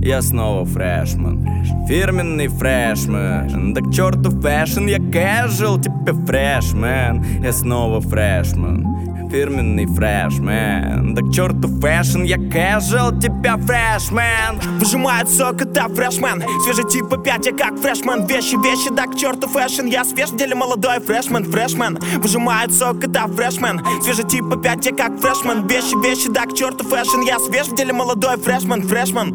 Я снова фрешман, фирменный фрешман. Да к черту фэшн, я casual, типа фрешман. Я снова фрешман, фирменный фрешман. Да к черту фэшн, я casual, типа фрешман. Выжимает сок, это фрешмен. Свежий типа 5, я как фрешмен. Вещи, да к черту фэшн. Я свеж, в деле молодой фрешмен. Выжимает сок, это фрешмен. Свежий типа 5, я как фрешмен. Вещи, да к черту фэшн. Я свеж, в деле молодой фрешмен.